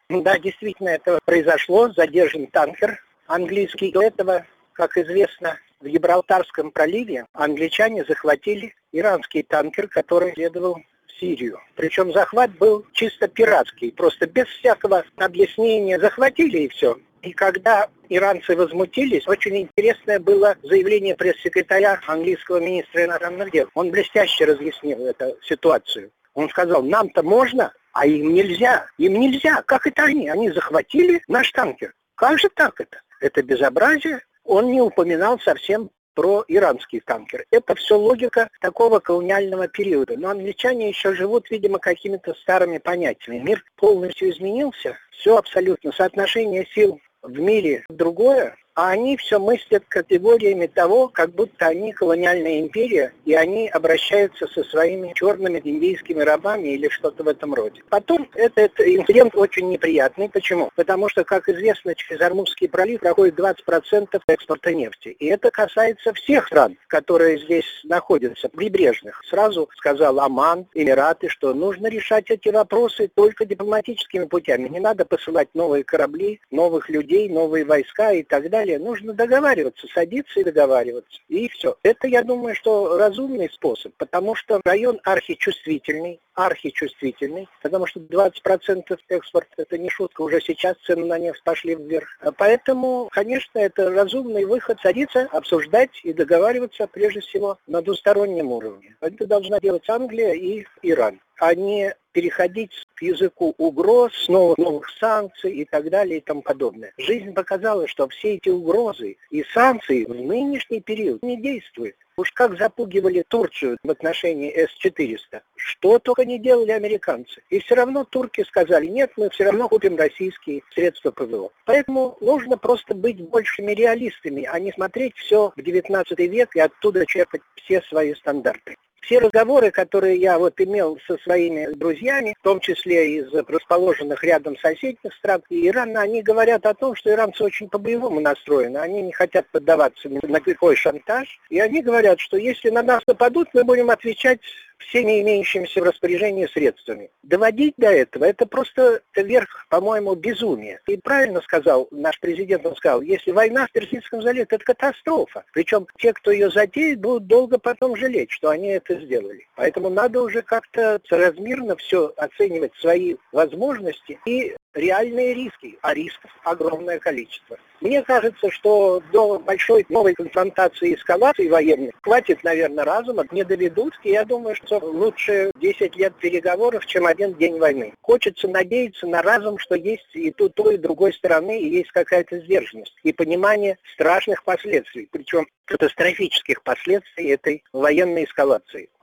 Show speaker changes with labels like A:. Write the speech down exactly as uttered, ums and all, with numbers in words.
A: Да, действительно, это произошло. Задержан танкер английский. До этого, как известно, в Гибралтарском проливе англичане захватили иранский танкер, который следовал в Сирию. Причем захват был чисто пиратский, просто без всякого объяснения захватили и все. И когда иранцы возмутились, очень интересное было заявление пресс-секретаря английского министра иностранных дел. Он блестяще разъяснил эту ситуацию. Он сказал, нам-то можно, а им нельзя. Им нельзя. Как это они? Они захватили наш танкер. Как же так это? Это безобразие. Он не упоминал совсем про иранский танкер. Это все логика такого колониального периода. Но англичане еще живут, видимо, какими-то старыми понятиями. Мир полностью изменился. Все абсолютно. Соотношение сил в мире другое. А они все мыслят категориями того, как будто они колониальная империя, и они обращаются со своими черными индейскими рабами или что-то в этом роде. Потом этот инцидент очень неприятный. Почему? Потому что, как известно, через Ормузский пролив проходит двадцать процентов экспорта нефти. И это касается всех стран, которые здесь находятся, прибрежных. Сразу сказал Оман, Эмираты, что нужно решать эти вопросы только дипломатическими путями. Не надо посылать новые корабли, новых людей, новые войска и так далее. Нужно договариваться, садиться и договариваться. И все. Это, я думаю, что разумный способ, потому что район архичувствительный, архичувствительный, потому что двадцать процентов экспорта, это не шутка, уже сейчас цены на нефть пошли вверх. Поэтому, конечно, это разумный выход, садиться, обсуждать и договариваться, прежде всего, на двустороннем уровне. Это должна делать Англия и Иран, а не переходить к языку угроз, новых, новых санкций и так далее и тому подобное. Жизнь показала, что все эти угрозы и санкции в нынешний период не действуют. Уж как запугивали Турцию в отношении эс четыреста, что только не делали американцы. И все равно турки сказали, нет, мы все равно купим российские средства ПВО. Поэтому нужно просто быть большими реалистами, а не смотреть все в девятнадцатый век и оттуда черпать все свои стандарты. Все разговоры, которые я вот имел со своими друзьями, в том числе из расположенных рядом соседних стран и Ирана, они говорят о том, что иранцы очень по-боевому настроены, они не хотят поддаваться ни на какой шантаж, и они говорят, что если на нас нападут, мы будем отвечать всеми имеющимися в распоряжении средствами. Доводить до этого, это просто верх, по-моему, безумия. И правильно сказал наш президент, он сказал, если война в Персидском заливе, это катастрофа. Причем те, кто ее затеет, будут долго потом жалеть, что они это сделали. Поэтому надо уже как-то соразмерно все оценивать, свои возможности и реальные риски, а рисков огромное количество. Мне кажется, что до большой новой конфронтации и эскалации военной хватит, наверное, разума, не доведут, и я думаю, что лучше десять лет переговоров, чем один день войны. Хочется надеяться на разум, что есть и той, той, и другой стороны, и есть какая-то сдержанность, и понимание страшных последствий, причем катастрофических последствий этой военной эскалации.